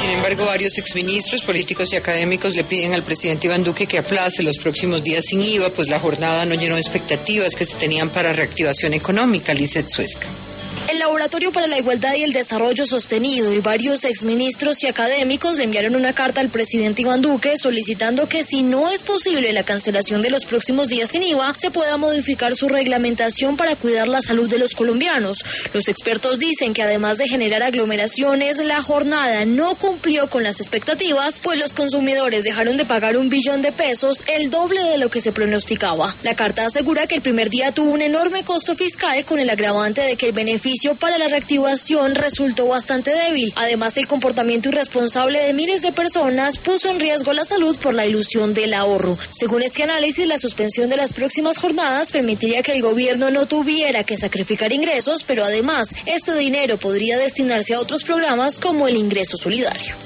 Sin embargo, varios exministros, políticos y académicos le piden al presidente Iván Duque que aplace los próximos días sin IVA, pues la jornada no llenó expectativas que se tenían para reactivación económica. Lizeth Suezca. El Laboratorio para la Igualdad y el Desarrollo Sostenido y varios exministros y académicos le enviaron una carta al presidente Iván Duque solicitando que si no es posible la cancelación de los próximos días sin IVA, se pueda modificar su reglamentación para cuidar la salud de los colombianos. Los expertos dicen que además de generar aglomeraciones, la jornada no cumplió con las expectativas, pues los consumidores dejaron de pagar $1 billón, el doble de lo que se pronosticaba. La carta asegura que el primer día tuvo un enorme costo fiscal con el agravante de que el beneficio para la reactivación resultó bastante débil. Además, el comportamiento irresponsable de miles de personas puso en riesgo la salud por la ilusión del ahorro. Según este análisis, la suspensión de las próximas jornadas permitiría que el gobierno no tuviera que sacrificar ingresos, pero además, este dinero podría destinarse a otros programas como el ingreso solidario.